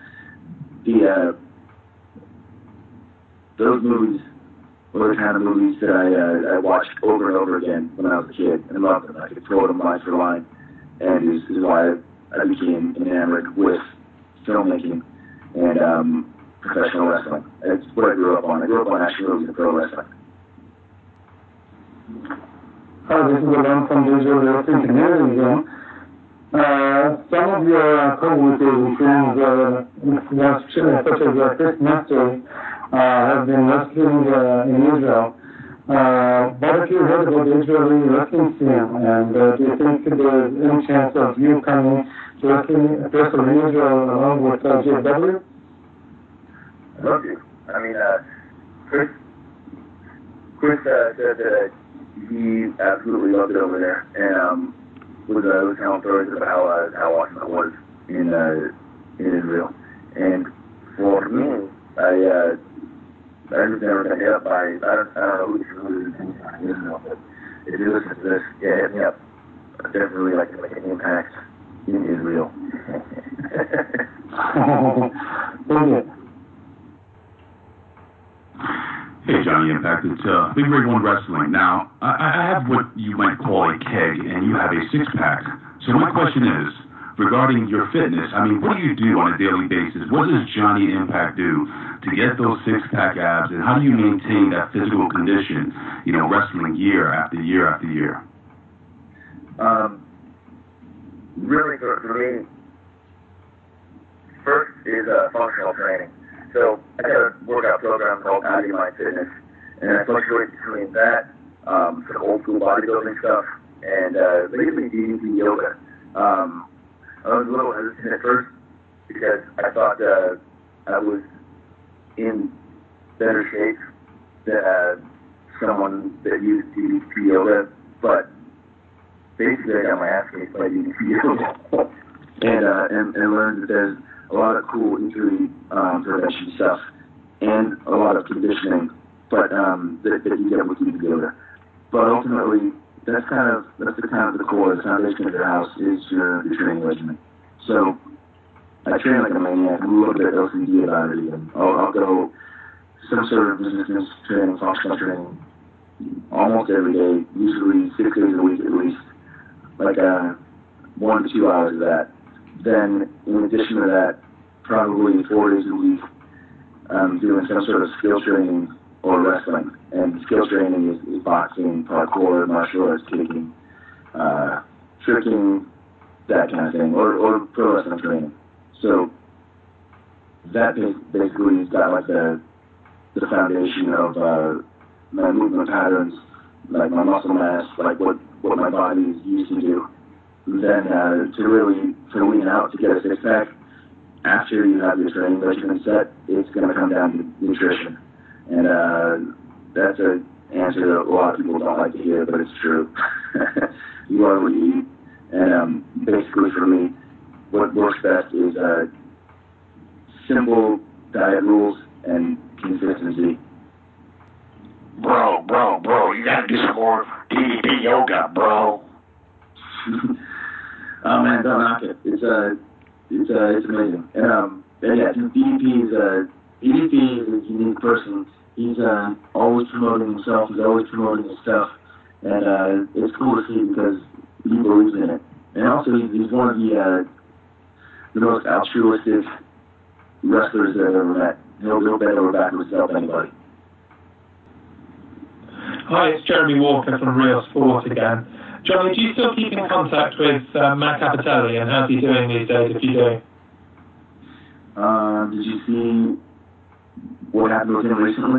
Those movies were the kind of movies that I watched over and over again when I was a kid and loved them. I could quote them line for line, and is why I became enamored with filmmaking and professional wrestling. It's what I grew up on. I grew up on action movies and pro wrestling. Hi, this is Alan from the Israeli Wrestling Community again. Some of your co-workers and friends, such as Chris Nestor, have been wrestling in Israel. What have you heard about the Israeli wrestling scene? And do you think there's any chance of you coming to wrestle in Israel along with GFW? I love you. I mean, Chris said that he absolutely loved it over there, and was telling stories about how awesome it was in Israel. And for me, I just never got hit up by, I don't know who's in Israel, but if you listen to this, yeah, hit me up. I'd definitely like to make an impact in Israel. Hey, Johnny Impact, it's Big Rig 1 Wrestling. Now, I have what you might call a keg, and you have a six-pack. So my question is, regarding your fitness, I mean, what do you do on a daily basis? What does Johnny Impact do to get those six-pack abs, and how do you maintain that physical condition, wrestling year after year after year? Really, for me, first is functional training. So I got a workout program called Body Mind Fitness, and I fluctuate between that, some old school bodybuilding stuff, and lately DDP yoga. I was a little hesitant at first because I thought I was in better shape than someone that used DDP yoga, but basically I got my ass kicked by DDP yoga and learned that there's a lot of cool injury prevention stuff and a lot of conditioning, but that you get with DDP yoga. But ultimately, that's the core, the foundation of your house is your training regimen. So I train like a maniac. I'm a little bit OCD about it even. I'll go some sort of resistance training, functional training, almost every day, usually 6 days a week at least, like 1 to 2 hours of that. Then, in addition to that, probably 4 days a week, doing some sort of skill training or wrestling. And skill training is boxing, parkour, martial arts, kicking, tricking, that kind of thing, or pro wrestling training. So that basically has got like the foundation of my movement patterns, like my muscle mass, like what my body is used to do. Then to lean out to get a six pack, after you have your training regimen set, it's going to come down to nutrition. And that's an answer that a lot of people don't like to hear, but it's true. You are what you eat. And basically for me, what works best is simple diet rules and consistency. Bro, you gotta do some more DDP yoga, bro. Oh man, don't knock it. It's amazing. And yeah, DDP is a unique person. He's always promoting himself. He's always promoting his stuff, and it's cool to see because he believes in it. And also, he's one of the most altruistic wrestlers that I've ever met. He'll bend over backwards to help anybody. Hi, it's Jeremy Walker from Real Sport again. Johnny, do you still keep in contact with Matt Capitelli, and how's he doing these days, if you do? Did you see what happened with him recently?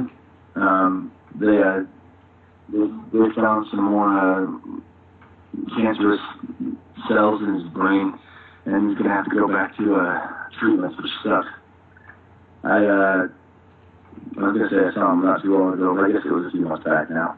They found some more cancerous cells in his brain, and he's going to have to go back to treatments, which sucks. I was going to say I saw him not too long ago, but I guess it was a few months back now.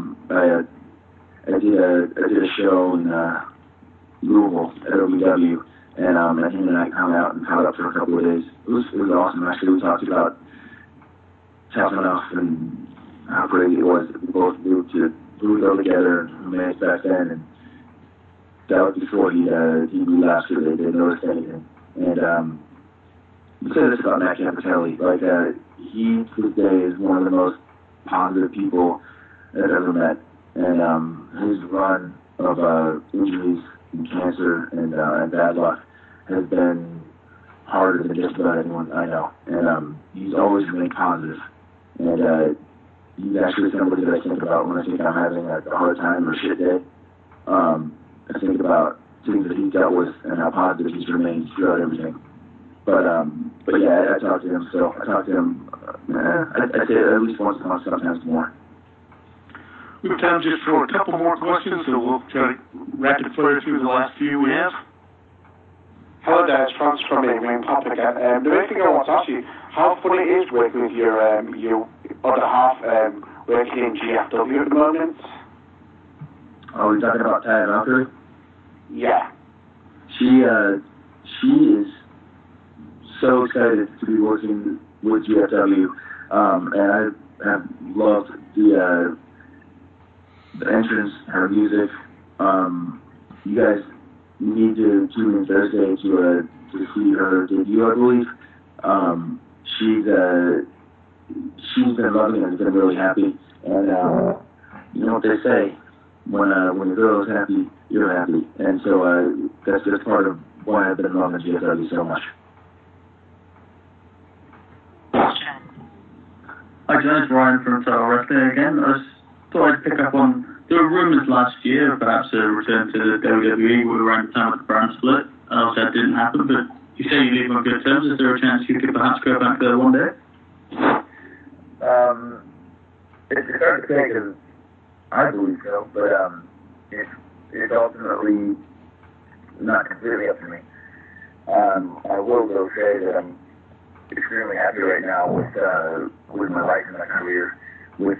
I did a show in Louisville at OVW, and him and I hung out and caught up for a couple of days. It was awesome, actually. We talked about Tough Enough and how crazy it was that we both moved to Louisville together and managed back then. And that was before he relapsed or they noticed anything. And you said this about Matt Capitelli, like he to this day is one of the most positive people I've ever met. And his run of injuries and cancer and bad luck has been harder than just about anyone I know. And he's always remained positive. And he's actually somebody that I think about when I think I'm having a hard time or a shit day. I think about things that he's dealt with and how positive he's remained throughout everything. But yeah, I talk to him still. I talk to him, I'd say at least once a month, sometimes more. We have time just for a couple more questions, so we'll try to rapid fire through the last few we have. Hello there, it's Franz from Ring Pop again. The main thing I want to ask you, how funny it is working with your other half working in GFW at the moment? Oh, you're talking about Taya Valkyrie? Yeah. She is so excited to be working with GFW, and I have loved the entrance, her music. You guys need to tune in Thursday to see her debut, I believe. She's been loving it and been really happy. And you know what they say, when the girl is happy, you're happy. And so that's just part of why I've been loving GFW so much. Hi, John, it's Ryan from Total Wrestling again. I just thought I'd pick up on, there were rumours last year of perhaps a return to the WWE. We were around the time of the brand split. Obviously that didn't happen, but you say you leave on good terms. Is there a chance you could perhaps go back there one day? It's hard to say because I believe so, but it's ultimately not completely up to me. I will though say that I'm extremely happy right now with my life and my career, with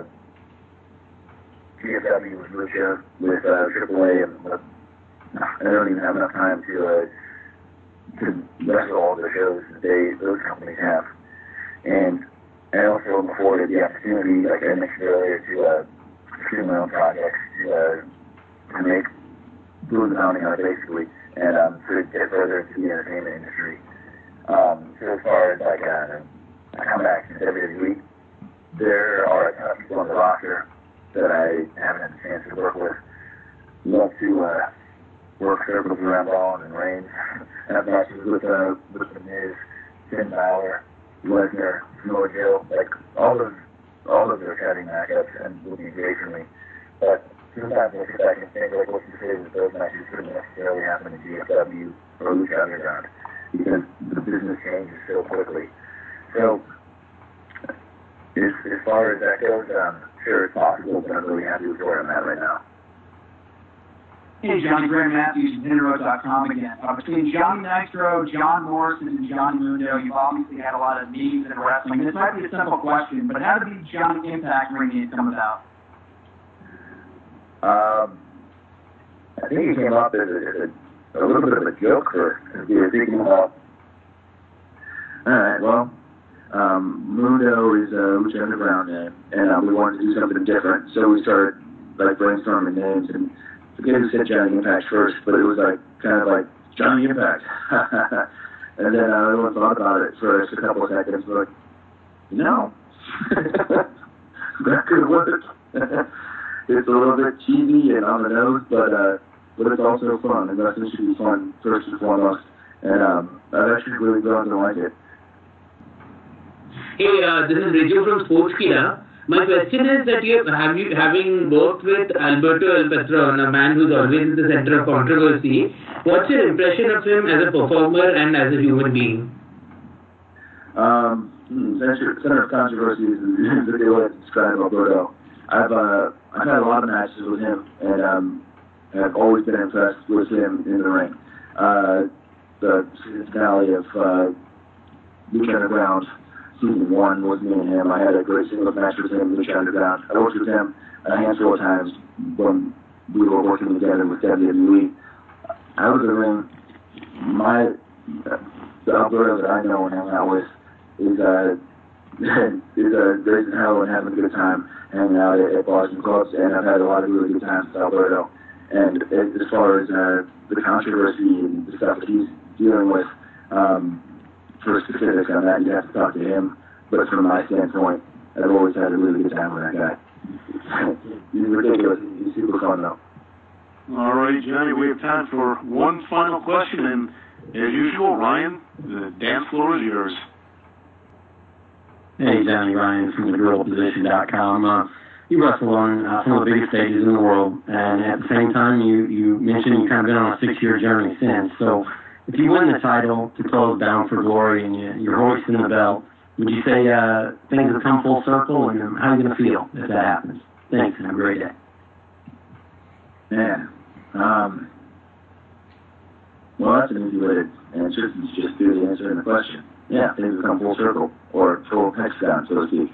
GFW, with Lucha, with AAA, and I don't even have enough time to wrestle all the shows that those companies have. And I also look forward to the opportunity, like I mentioned earlier, to pursue my own projects, to make Blue Bounty on it, basically, and to get further into the entertainment industry. So as far as like comebacks in WWE, there are a ton of people on the roster that I haven't had the chance to work with. Love to work circles around Rollins and Reigns, have matches with The Miz, Finn Balor, Lesnar, Samoa Joe, like all of their exciting matchups, and will be great for me. But sometimes I sit back and think, like, what's to say that those matches couldn't necessarily happen in GFW or Lucha Underground, because the business changes so quickly. So, as far as that goes, sure it's possible, but I'm really happy with where I'm at right now. Hey, Johnny, Graham Matthews from HiddenRoad.com again. Between Johnny Nitro, John Morrison, and Johnny Mundo, you've obviously had a lot of names in wrestling. This might be a simple question, but how did the Johnny Impact ring come about? I think it came up as a little bit of a joke first. We were thinking about, alright, well, Mundo is a Lucha Underground name, and we wanted to do something different, so we started like brainstorming names, and I forget who said Johnny Impact first, but it was like kind of like Johnny Impact. And then everyone thought about it for a couple of seconds, but no, that could work. It's a little bit cheesy and on the nose, but it's also fun, and wrestling should be fun first and foremost. And I've actually really grown to like it. Hey, this is Riju from Sportskeeda. My question is that having worked with Alberto El Patron, a man who's always at the center of controversy, what's your impression of him as a performer and as a human being? Center of controversy is a good way to describe Alberto. I've had a lot of matches with him, and I've always been impressed with him in the ring. The season finale of Lucha Underground, Season 1 was me and him. I had a great singles match with him in Lucha Underground. I worked with him a handful of times when we were working together with WWE. Out of the ring, the Alberto that I know and hang out with is raising hell and having a good time, hanging out at bars and clubs, and I've had a lot of really good times with Alberto. And as far as the controversy and the stuff that he's dealing with, for specifics on that, you have to talk to him. But from my standpoint, I've always had a really good time with that guy. He's ridiculous. He's super fun, though. All right, Johnny, we have time for one final question, and as usual, Ryan, the dance floor is yours. Hey, Johnny, Ryan from TheGorillaPosition.com. You wrestle on some of the biggest stages in the world, and at the same time, you mentioned you've kind of been on a 6-year journey since. So, if you win the title to close Bound for Glory and you're hoisting the belt, would you say things have come full circle, and how are you going to feel if that happens? Thanks, and have a great day. Man, well, that's an easy way to answer. It's just do the answer in the question. Yeah, things have come full circle, or full hexagon, so to speak.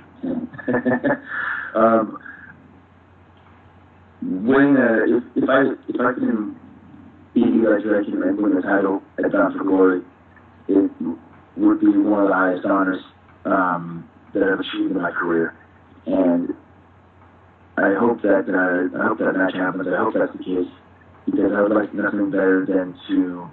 If I can beat Eli Drake and win the title at Bound for Glory, it would be one of the highest honors that I've achieved in my career. And I hope that match happens. I hope that's the case, because I would like nothing better than to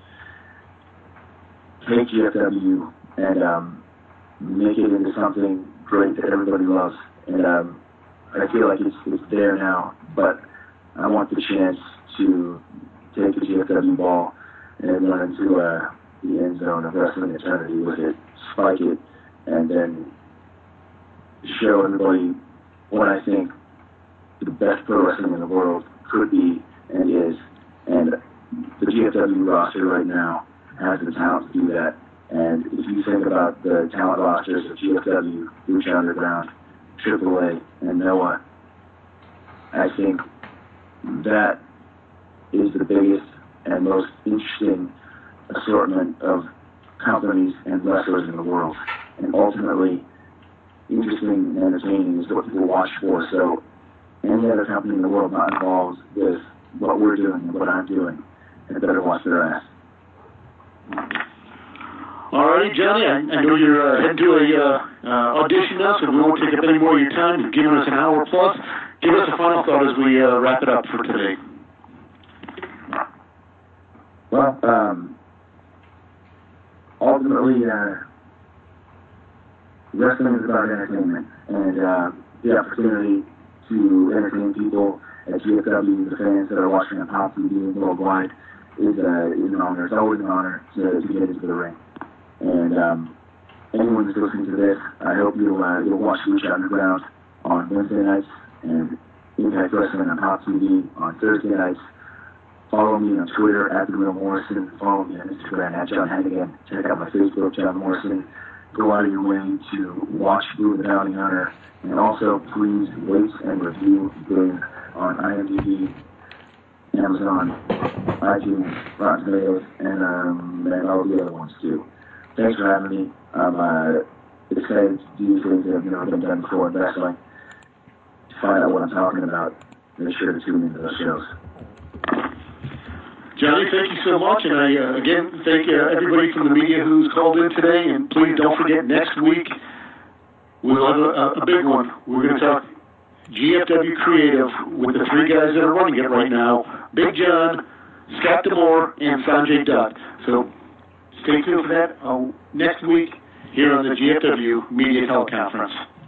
take GFW and make it into something great that everybody loves. And I feel like it's there now, but I want the chance to take the GFW ball and run into the end zone of wrestling eternity with it, spike it, and then show everybody what I think the best pro wrestling in the world could be and is. And the GFW roster right now has the talent to do that. And if you think about the talent rosters of GFW, Lucha Underground, AAA, and Noah, I think that is the biggest and most interesting assortment of companies and wrestlers in the world. And ultimately, interesting and entertaining is what people watch for. So any other company in the world not involved with what we're doing and what I'm doing, they better watch their ass. All righty, Johnny, I know you're heading to a audition now, so we won't take up any more of your time. You've given us an hour plus. Give us a final thought as we wrap it up for today. Well, ultimately, wrestling is about entertainment, and the opportunity to entertain people at GFW, the fans that are watching on Pop TV worldwide, is an honor. It's always an honor to get into the ring. And anyone that's listening to this, I hope you'll watch Lucha Underground on Wednesday nights and Impact Wrestling on Pop TV on Thursday nights. Follow me on Twitter at The Real Morrison. Follow me on Instagram at John Hannigan. Check out my Facebook, John Morrison. Go out of your way to watch Blue the Bounty Hunter. And also, please rate and review Blue on IMDb, Amazon, iTunes, Rotten Tomatoes, and all the other ones too. Thanks for having me. I'm excited to do things that have never been done before in wrestling. To find out what I'm talking about, make sure to tune into those shows. Johnny, thank you so much, and I again thank everybody from the media who's called in today. And please don't forget, next week we'll have a big one. We're going to talk GFW Creative with the three guys that are running it right now: Big John, Scott D'Amore, and Sanjay Dutt. So stay tuned for that next week here on the GFW Media Teleconference.